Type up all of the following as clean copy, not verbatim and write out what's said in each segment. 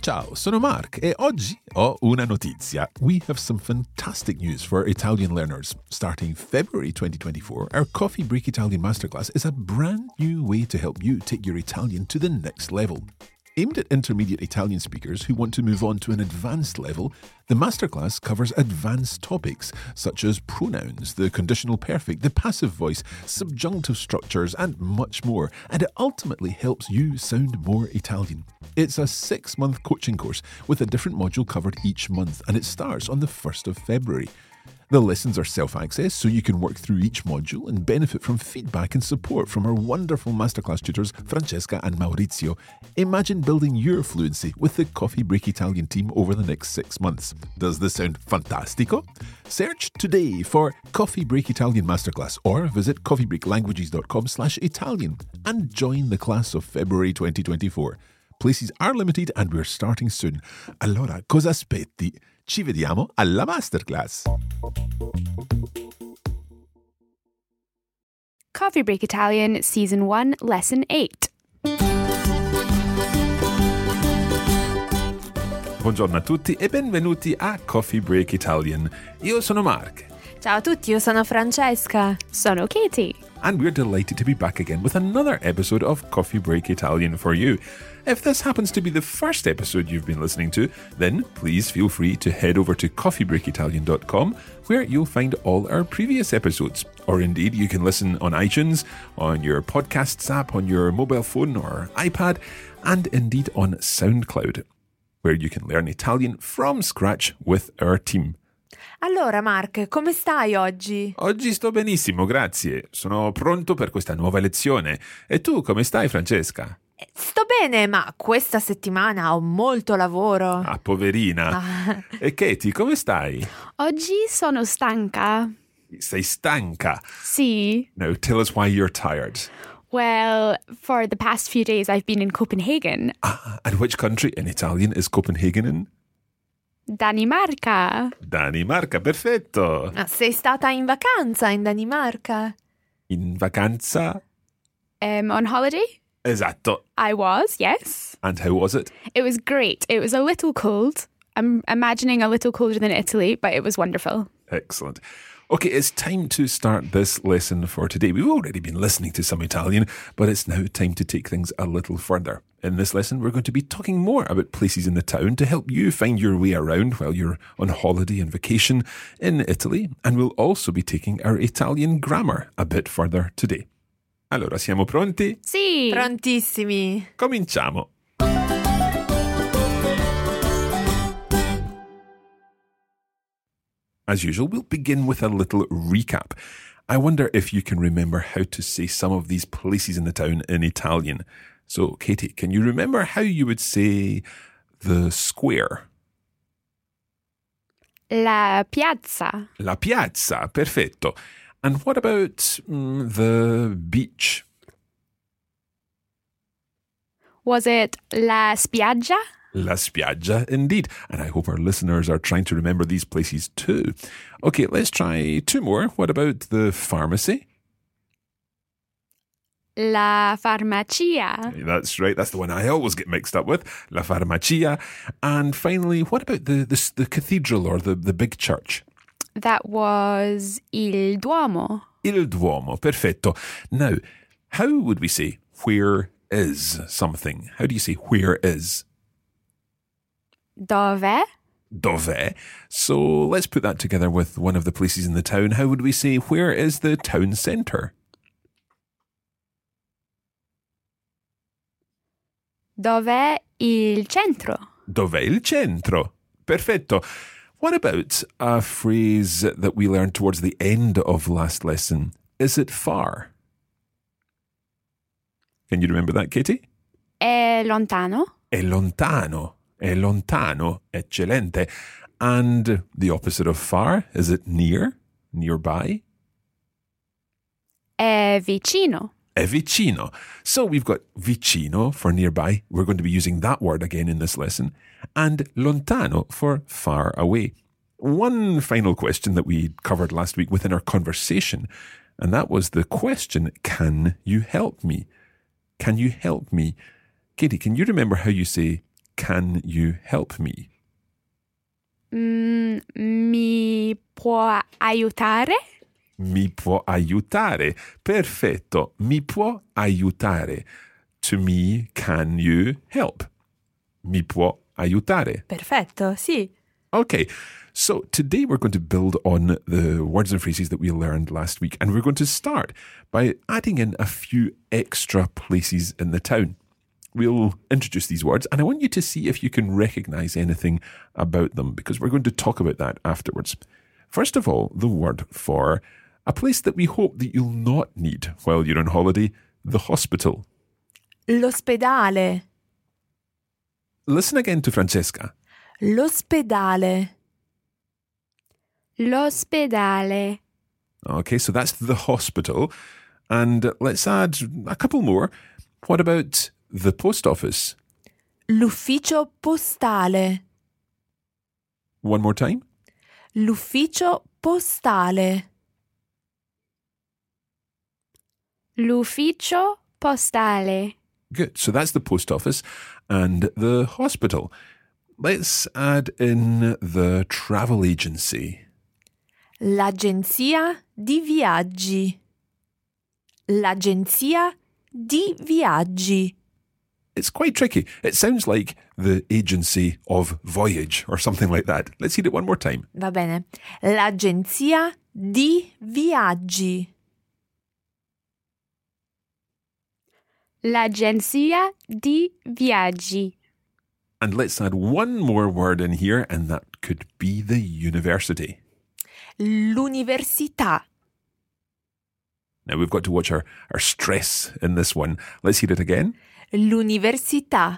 Ciao, sono Mark e oggi ho una notizia. We have some fantastic news for Italian learners. Starting February 2024, our Coffee Break Italian Masterclass is a brand new way to help you take your Italian to the next level. Aimed at intermediate Italian speakers who want to move on to an advanced level, the masterclass covers advanced topics such as pronouns, the conditional perfect, the passive voice, subjunctive structures, and much more, and it ultimately helps you sound more Italian. It's a 6-month coaching course with a different module covered each month, and it starts on the 1st of February. The lessons are self-access, so you can work through each module and benefit from feedback and support from our wonderful masterclass tutors, Francesca and Maurizio. Imagine building your fluency with the Coffee Break Italian team over the next 6 months. Does this sound fantastico? Search today for Coffee Break Italian Masterclass or visit coffeebreaklanguages.com/Italian and join the class of February 2024. Places are limited and we're starting soon. Allora, cosa aspetti? Ci vediamo alla masterclass. Coffee Break Italian Season 1 Lesson 8. Buongiorno a tutti e benvenuti a Coffee Break Italian. Io sono Mark. Ciao a tutti, io sono Francesca. Sono Katie. And we're delighted to be back again with another episode of Coffee Break Italian for you. If this happens to be the first episode you've been listening to, then please feel free to head over to coffeebreakitalian.com where you'll find all our previous episodes. Or indeed, you can listen on iTunes, on your podcasts app, on your mobile phone or iPad, and indeed on SoundCloud, where you can learn Italian from scratch with our team. Allora, Mark, come stai oggi? Oggi sto benissimo, grazie. Sono pronto per questa nuova lezione. E tu come stai, Francesca? Sto bene, ma questa settimana ho molto lavoro. Ah, poverina. E Katie, come stai? Oggi sono stanca. Sei stanca? Sì. Now tell us why you're tired. Well, for the past few days I've been in Copenhagen. Ah, and which country in Italian is Copenhagen in? Danimarca. Danimarca, perfetto. Sei stata in vacanza in Danimarca? In vacanza? On holiday? Esatto. I was, yes. And how was it? It was great. It was a little cold. I'm imagining a little colder than Italy, but it was wonderful. Excellent. Okay, it's time to start this lesson for today. We've already been listening to some Italian, but it's now time to take things a little further. In this lesson, we're going to be talking more about places in the town to help you find your way around while you're on holiday and vacation in Italy. And we'll also be taking our Italian grammar a bit further today. Allora, siamo pronti? Sì. Prontissimi. Cominciamo. As usual, we'll begin with a little recap. I wonder if you can remember how to say some of these places in the town in Italian. So, Katie, can you remember how you would say the square? La piazza. La piazza, perfetto. And what about the beach? Was it la spiaggia? La spiaggia, indeed. And I hope our listeners are trying to remember these places too. Okay, let's try 2 more. What about the pharmacy? La farmacia. That's right. That's the one I always get mixed up with. La farmacia. And finally, what about the cathedral or the big church? That was il Duomo. Il Duomo. Perfetto. Now, how would we say where is something? How do you say where is? Dove? Dove. So let's put that together with one of the places in the town. How would we say where is the town centre? Dov'è il centro? Dov'è il centro? Perfetto. What about a phrase that we learned towards the end of last lesson? Is it far? Can you remember that, Katie? È lontano? È lontano. È lontano. Eccellente. And the opposite of far, is it near? Nearby? È vicino. È vicino. So we've got vicino for nearby. We're going to be using that word again in this lesson. And lontano for far away. One final question that we covered last week within our conversation, and that was the question, can you help me? Can you help me? Katie, can you remember how you say can you help me? Mi può aiutare? Mi può aiutare. Perfetto. Mi può aiutare. To me, can you help? Mi può aiutare. Perfetto, sì. Okay, so today we're going to build on the words and phrases that we learned last week, and we're going to start by adding in a few extra places in the town. We'll introduce these words, and I want you to see if you can recognise anything about them, because we're going to talk about that afterwards. First of all, the word for a place that we hope that you'll not need while you're on holiday, the hospital. L'ospedale. Listen again to Francesca. L'ospedale. L'ospedale. Okay, so that's the hospital. And let's add a couple more. What about the post office? L'ufficio postale. One more time. L'ufficio postale. L'ufficio postale. Good. So that's the post office and the hospital. Let's add in the travel agency. L'agenzia di viaggi. L'agenzia di viaggi. It's quite tricky. It sounds like the agency of voyage or something like that. Let's hear it one more time. Va bene. L'agenzia di viaggi. L'agenzia di viaggi. And let's add one more word in here, and that could be the university. L'università. Now we've got to watch our stress in this one. Let's hear it again. L'università.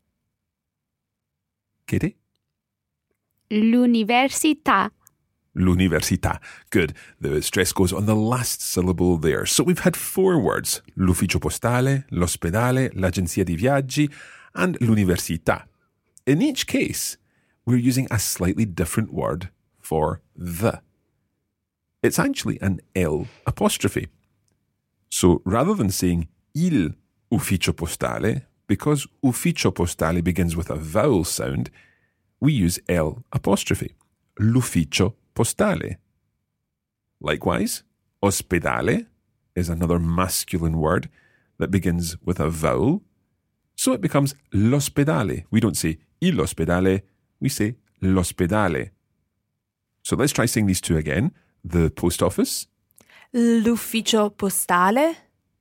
Katie? L'università. L'università. Good. The stress goes on the last syllable there. So we've had 4 words. L'ufficio postale, l'ospedale, l'agenzia di viaggi, and l'università. In each case, we're using a slightly different word for the. It's actually an L apostrophe. So rather than saying il ufficio postale, because ufficio postale begins with a vowel sound, we use L apostrophe. L'ufficio postale. Likewise, ospedale is another masculine word that begins with a vowel, so it becomes l'ospedale. We don't say il ospedale, we say l'ospedale. So let's try saying these two again. The post office. L'ufficio postale.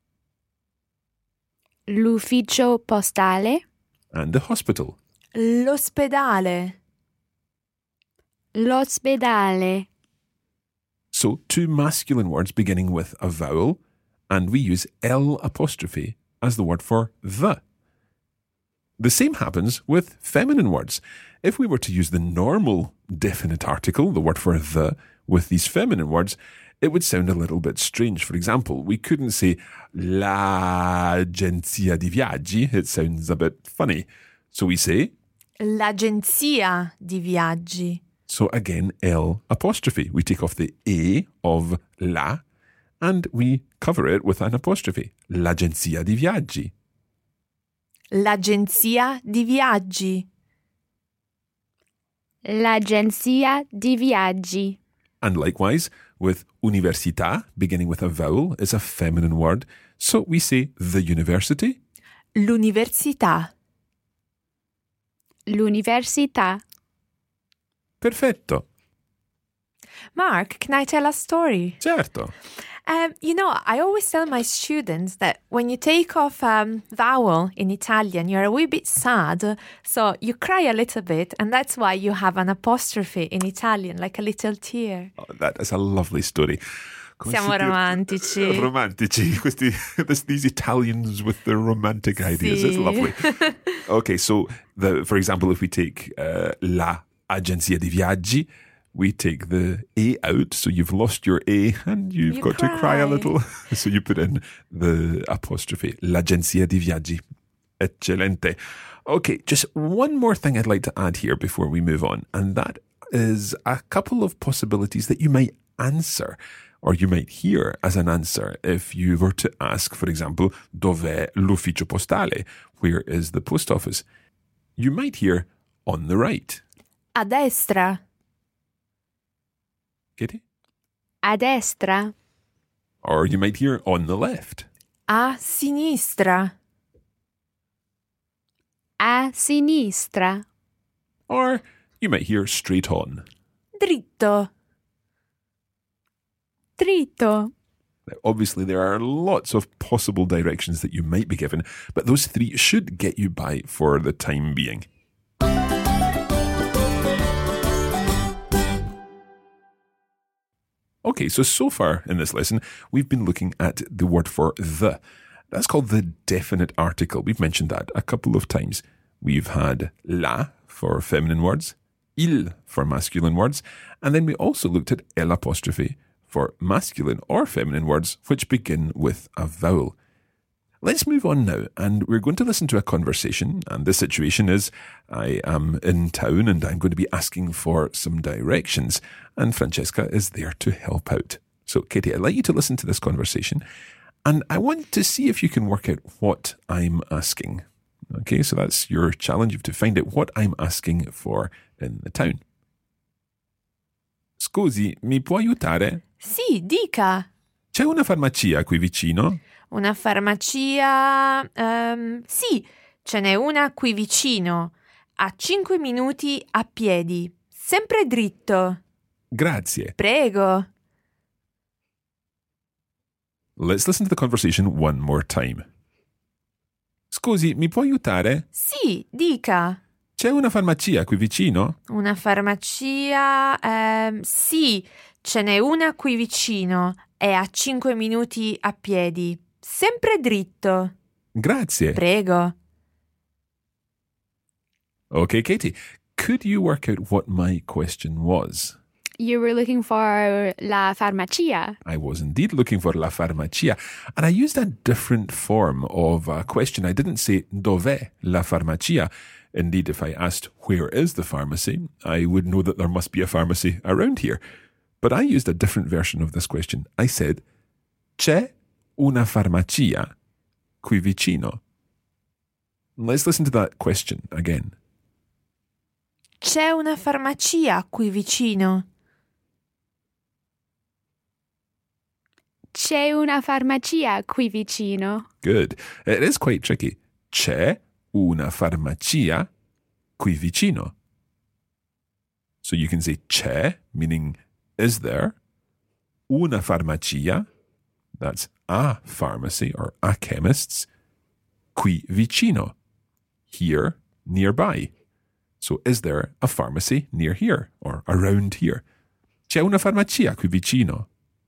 L'ufficio postale. And the hospital. L'ospedale. L'ospedale. So 2 masculine words beginning with a vowel, and we use L apostrophe as the word for the. The same happens with feminine words. If we were to use the normal definite article, the word for the, with these feminine words, it would sound a little bit strange. For example, we couldn't say l'agenzia di viaggi. It sounds a bit funny. So we say L'agenzia di viaggi. So again, L apostrophe. We take off the A of la and we cover it with an apostrophe. L'agenzia di viaggi. L'agenzia di viaggi. L'agenzia di viaggi. And likewise, with università, beginning with a vowel, is a feminine word. So we say the university. L'università. L'università. Perfetto. Mark, can I tell a story? Certo. I always tell my students that when you take off vowel in Italian, you're a wee bit sad, so you cry a little bit, and that's why you have an apostrophe in Italian, like a little tear. Oh, that is a lovely story. Siamo romantici. Romantici. These Italians with their romantic ideas. Sì. It's lovely. Okay, so for example, if we take la agenzia di viaggi, we take the A out, so you've lost your A and you've got to cry a little. So you put in the apostrophe, l'agenzia di viaggi. Eccellente. Okay, just one more thing I'd like to add here before we move on, and that is a couple of possibilities that you might answer, or you might hear as an answer if you were to ask, for example, dov'è l'ufficio postale? Where is the post office? You might hear on the right. A destra. Katie? A destra. Or you might hear on the left. A sinistra. A sinistra. Or you might hear straight on. Dritto. Dritto. Now, obviously, there are lots of possible directions that you might be given, but those three should get you by for the time being. Okay, so far in this lesson, we've been looking at the word for the. That's called the definite article. We've mentioned that a couple of times. We've had la for feminine words, il for masculine words, and then we also looked at L' for masculine or feminine words which begin with a vowel. Let's move on now, and we're going to listen to a conversation, and the situation is I am in town and I'm going to be asking for some directions, and Francesca is there to help out. So, Katie, I'd like you to listen to this conversation, and I want to see if you can work out what I'm asking. Okay, so that's your challenge. You have to find out what I'm asking for in the town. Scusi, mi può aiutare? Sì, dica. C'è una farmacia qui vicino? Una farmacia... sì, ce n'è una qui vicino. A 5 minuti a piedi. Sempre dritto. Grazie. Prego. Let's listen to the conversation one more time. Scusi, mi può aiutare? Sì, dica. C'è una farmacia qui vicino? Una farmacia... sì, ce n'è una qui vicino. È a 5 minuti a piedi. Sempre dritto. Grazie. Prego. Okay, Katie, could you work out what my question was? You were looking for la farmacia. I was indeed looking for la farmacia, and I used a different form of a question. I didn't say dov'è la farmacia. Indeed, if I asked where is the pharmacy, I would know that there must be a pharmacy around here. But I used a different version of this question. I said, c'è una farmacia qui vicino? Let's listen to that question again. C'è una farmacia qui vicino. C'è una farmacia qui vicino. Good. It is quite tricky. C'è una farmacia qui vicino. So you can say c'è, meaning is there. Una farmacia, that's a pharmacy or a chemist's. Qui vicino, here, nearby. So is there a pharmacy near here or around here? C'è una farmacia qui vicino.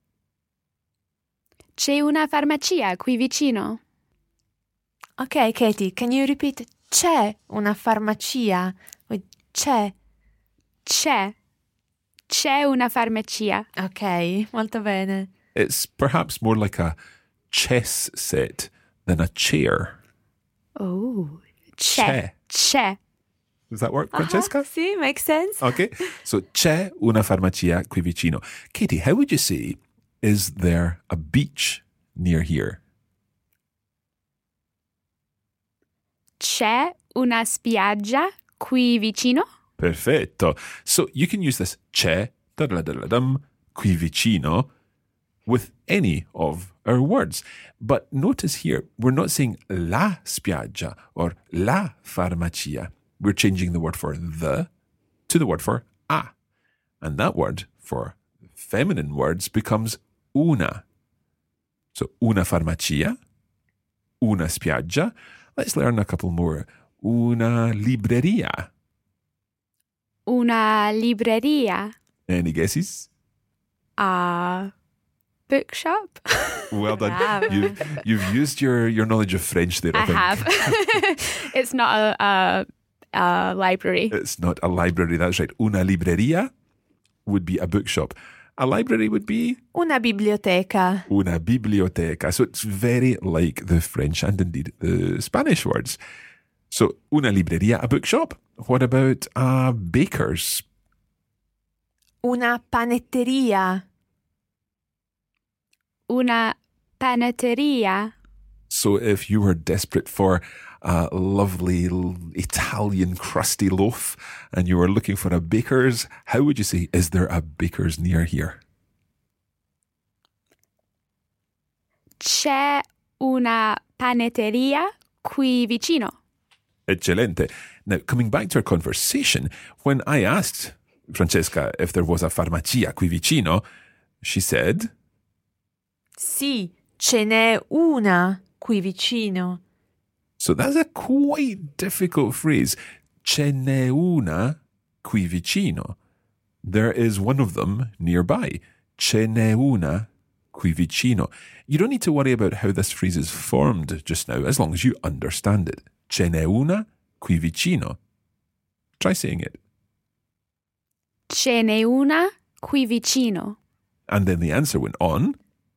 C'è una farmacia qui vicino. Okay, Katie, can you repeat? C'è una farmacia. C'è. C'è. C'è una farmacia. Ok, molto bene. It's perhaps more like a chess set than a chair. Oh, c'è. C'è. Does that work, Francesca? Sì, makes sense. Okay, so c'è una farmacia qui vicino. Katie, how would you say, is there a beach near here? C'è una spiaggia qui vicino? Perfetto. So you can use this c'è qui vicino with any of our words. But notice here, we're not saying la spiaggia or la farmacia. We're changing the word for the to the word for a. And that word for feminine words becomes una. So una farmacia, una spiaggia. Let's learn a couple more. Una libreria. Una libreria. Any guesses? A bookshop? Well done. Wow. You've used your knowledge of French there, I think. Have. It's not a library. It's not a library, that's right. Una libreria would be a bookshop. A library would be? Una biblioteca. Una biblioteca. So it's very like the French and indeed the Spanish words. So una libreria, a bookshop. What about a baker's? Una panetteria. Una panetteria. So if you were desperate for a lovely Italian crusty loaf and you were looking for a baker's, how would you say, is there a baker's near here? C'è una panetteria qui vicino. Eccellente. Now, coming back to our conversation, when I asked Francesca if there was a farmacia qui vicino, she said, Sì, ce n'è una qui vicino. so that's a quite difficult phrase. Ce n'è una qui vicino. There is one of them nearby. Ce n'è una qui vicino. You don't need to worry about how this phrase is formed just now, as long as you understand it. Ce n'è una qui vicino. Try saying it. Ce n'è una qui vicino. And then the answer went on.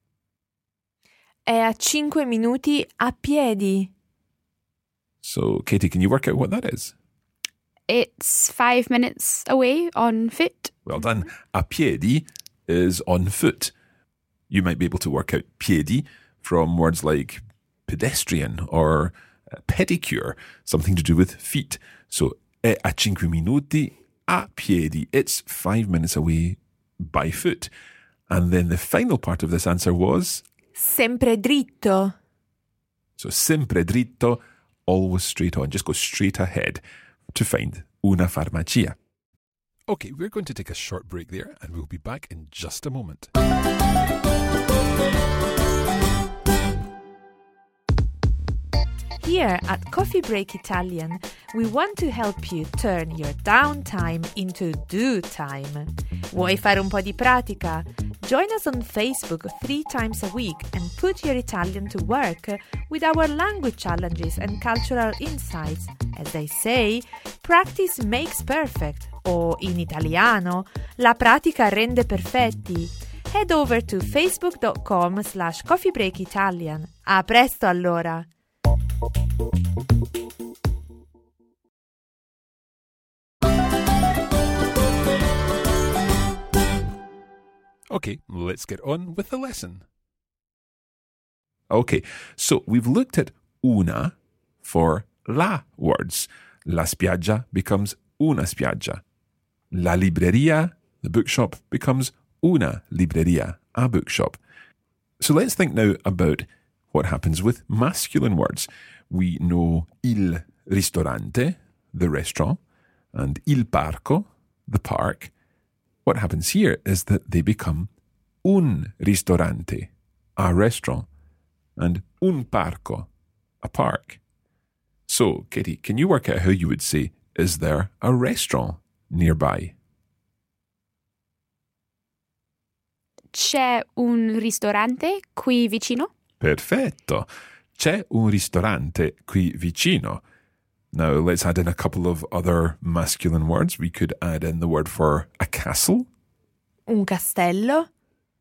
È a 5 minuti a piedi. So, Katie, can you work out what that is? It's 5 minutes away on foot. Well done. A piedi is on foot. You might be able to work out piedi from words like pedestrian or pedicure, something to do with feet. So, è a 5 minuti a piedi. It's 5 minutes away by foot. And then the final part of this answer was? Sempre dritto. So, sempre dritto, always straight on. Just go straight ahead to find una farmacia. Okay, we're going to take a short break there and we'll be back in just a moment. Here at Coffee Break Italian, we want to help you turn your downtime into do time. Vuoi fare un po' di pratica? Join us on Facebook 3 times a week and put your Italian to work with our language challenges and cultural insights. As they say, practice makes perfect, o in italiano, la pratica rende perfetti. Head over to facebook.com/coffeebreakitalian. A presto allora! Okay, let's get on with the lesson. Okay, so we've looked at una for la words. La spiaggia becomes una spiaggia. La libreria, the bookshop, becomes una libreria, a bookshop. So let's think now about what happens with masculine words. We know il ristorante, the restaurant, and il parco, the park. What happens here is that they become un ristorante, a restaurant, and un parco, a park. So, Katie, can you work out how you would say, is there a restaurant nearby? C'è un ristorante qui vicino. Perfetto. C'è un ristorante qui vicino. Now, let's add in a couple of other masculine words. We could add in the word for a castle. Un castello.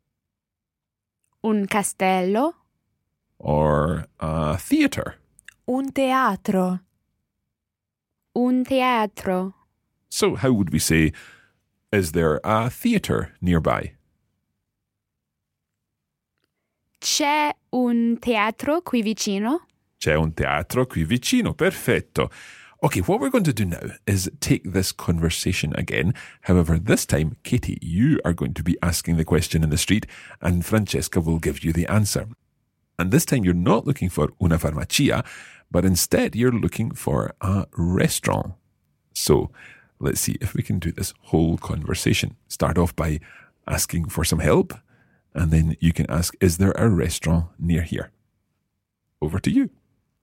Un castello. Or a theatre. Un teatro. Un teatro. So how would we say, is there a theatre nearby? C'è un teatro qui vicino. C'è un teatro qui vicino. Perfetto. Okay, what we're going to do now is take this conversation again. However, this time, Katie, you are going to be asking the question in the street and Francesca will give you the answer. And this time you're not looking for una farmacia, but instead you're looking for a restaurant. So let's see if we can do this whole conversation. Start off by asking for some help, and then you can ask, is there a restaurant near here? Over to you.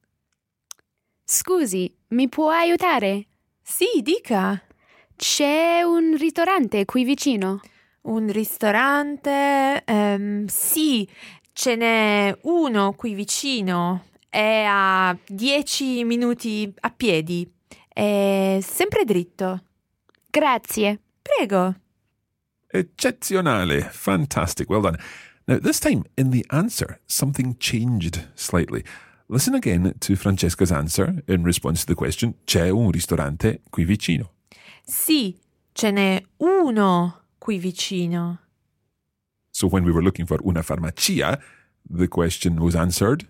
Scusi, mi può aiutare? Sì, dica. C'è un ristorante qui vicino. Un ristorante? Sì, ce n'è uno qui vicino. È a 10 minuti a piedi. È sempre dritto. Grazie. Prego. Eccezionale. Fantastic. Well done. Now, this time in the answer, something changed slightly. Listen again to Francesca's answer in response to the question, c'è un ristorante qui vicino? Sì, ce n'è uno qui vicino. So when we were looking for una farmacia, the question was answered?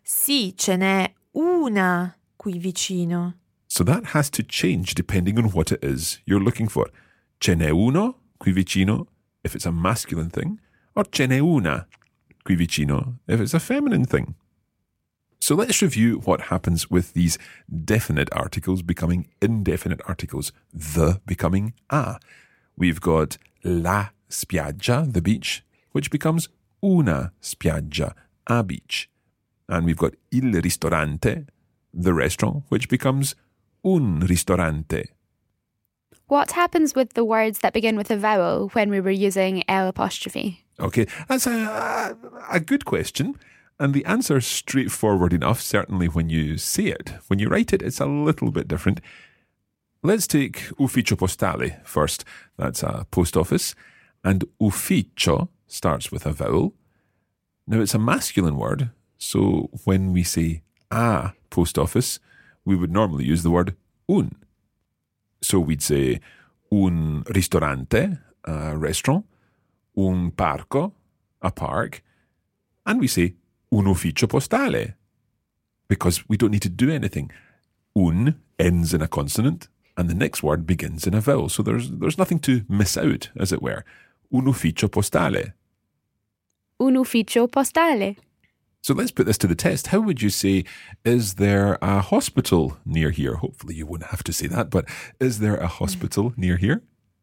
Sì, ce n'è una qui vicino. So that has to change depending on what it is you're looking for. Ce n'è uno qui vicino if it's a masculine thing, or ce n'è una qui vicino if it's a feminine thing. So let's review what happens with these definite articles becoming indefinite articles, the becoming a. We've got la spiaggia, the beach, which becomes una spiaggia, a beach. And we've got il ristorante, the restaurant, which becomes un ristorante. What happens with the words that begin with a vowel when we were using L apostrophe? Okay, that's a good question. And the answer is straightforward enough, certainly when you say it. When you write it, it's a little bit different. Let's take ufficio postale first. That's a post office. And ufficio starts with a vowel. Now, it's a masculine word, so when we say a post office, we would normally use the word un. So we'd say un ristorante, a restaurant, un parco, a park, and we say un ufficio postale, because we don't need to do anything. Un ends in a consonant, and the next word begins in a vowel, so there's nothing to miss out, as it were. Un ufficio postale. Un ufficio postale. So let's put this to the test. How would you say, is there a hospital near here? Hopefully you won't have to say that, but is there a hospital near here?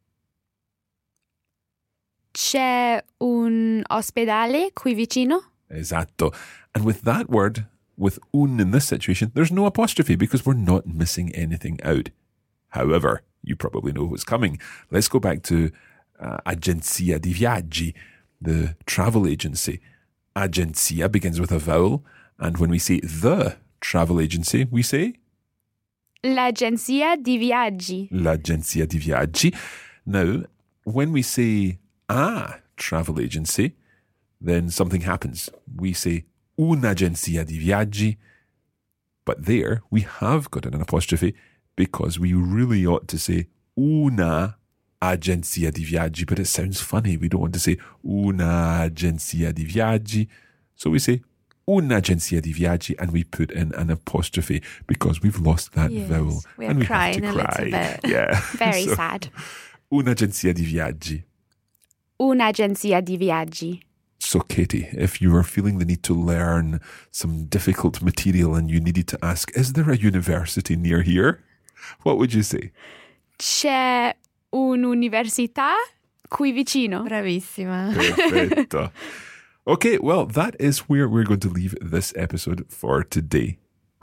C'è un ospedale qui vicino? Esatto. And with that word, with un in this situation, there's no apostrophe because we're not missing anything out. However, you probably know what's coming. Let's go back to Agenzia di Viaggi, the travel agency. Agenzia begins with a vowel, and when we say the travel agency, we say L'agenzia di viaggi. L'agenzia di viaggi. Now, when we say a travel agency, then something happens. We say un'agenzia di viaggi, but there we have got an apostrophe because we really ought to say una agenzia di viaggi, but it sounds funny. We don't want to say una agenzia di viaggi. So we say un'agenzia di viaggi and we put in an apostrophe because we've lost that vowel. We are and we crying have to a cry. little bit. Yeah. Very sad. Un'agenzia di viaggi. Un'agenzia di viaggi. So, Katie, if you were feeling the need to learn some difficult material and you needed to ask, is there a university near here? What would you say? C'è un'università qui vicino. Bravissima. Perfetto. Okay, well, that is where we're going to leave this episode for today.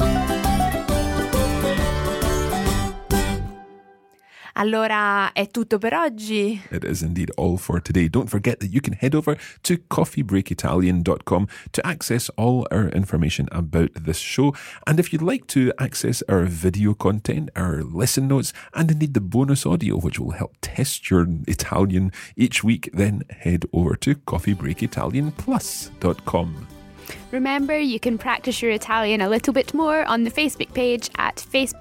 Allora, è tutto per oggi. It is indeed all for today. Don't forget that you can head over to coffeebreakitalian.com to access all our information about this show. And if you'd like to access our video content, our lesson notes, and indeed the bonus audio, which will help test your Italian each week, then head over to coffeebreakitalianplus.com. Remember, you can practice your Italian a little bit more on the Facebook page at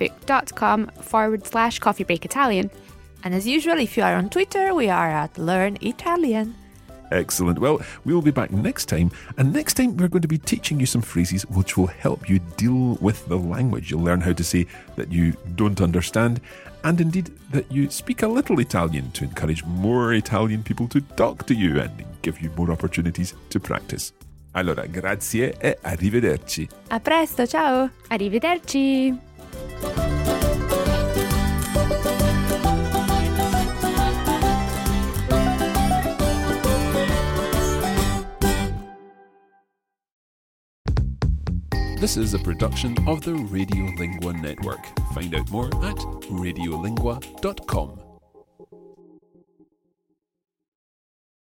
facebook.com/coffeebreakitalian. And as usual, if you are on Twitter, we are at Learn Italian. Excellent. Well, we'll be back next time. And next time, we're going to be teaching you some phrases which will help you deal with the language. You'll learn how to say that you don't understand and indeed that you speak a little Italian to encourage more Italian people to talk to you and give you more opportunities to practice. Allora, grazie e arrivederci. A presto, ciao! Arrivederci! This is a production of the Radiolingua Network. Find out more at radiolingua.com.